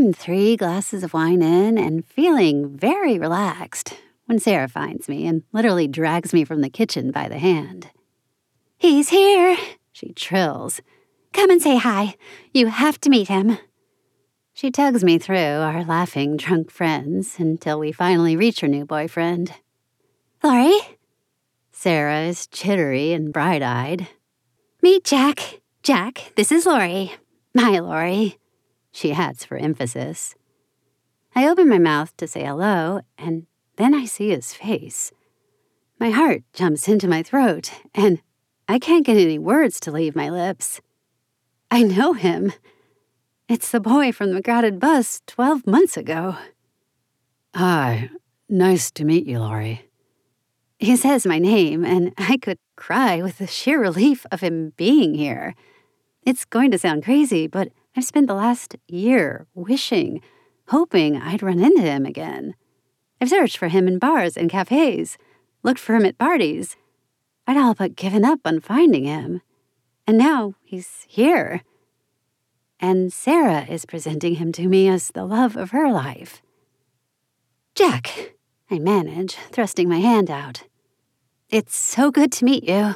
I'm 3 glasses of wine in and feeling very relaxed when Sarah finds me and literally drags me from the kitchen by the hand. "He's here," she trills. "Come and say hi. You have to meet him." She tugs me through our laughing drunk friends until we finally reach her new boyfriend. "Laurie?" Sarah is chittery and bright-eyed. "Meet Jack. Jack, this is Laurie. My Laurie," she adds for emphasis. I open my mouth to say hello, and then I see his face. My heart jumps into my throat, and I can't get any words to leave my lips. I know him. It's the boy from the crowded bus 12 months ago. "Hi, nice to meet you, Laurie." He says my name, and I could cry with the sheer relief of him being here. It's going to sound crazy, but I've spent the last year wishing, hoping I'd run into him again. I've searched for him in bars and cafes, looked for him at parties. I'd all but given up on finding him. And now he's here. And Sarah is presenting him to me as the love of her life. "Jack," I manage, thrusting my hand out. "It's so good to meet you."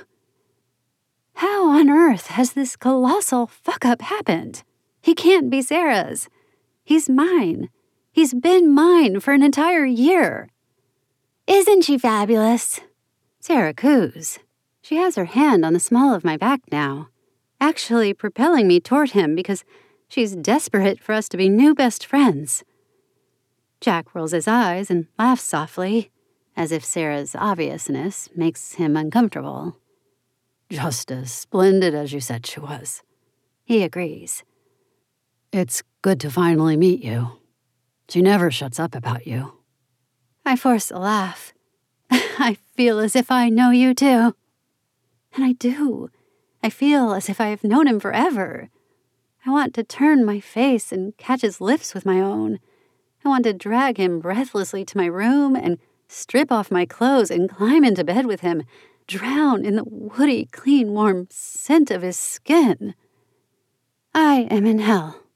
How on earth has this colossal fuck-up happened? He can't be Sarah's. He's mine. He's been mine for an entire year. "Isn't she fabulous?" Sarah coos. She has her hand on the small of my back now, actually propelling me toward him because she's desperate for us to be new best friends. Jack rolls his eyes and laughs softly, as if Sarah's obviousness makes him uncomfortable. "Just as splendid as you said she was." He agrees. "It's good to finally meet you. She never shuts up about you." I force a laugh. I feel as if I know you too. And I do. I feel as if I have known him forever. I want to turn my face and catch his lips with my own. I want to drag him breathlessly to my room and strip off my clothes and climb into bed with him, drown in the woody, clean, warm scent of his skin. I am in hell.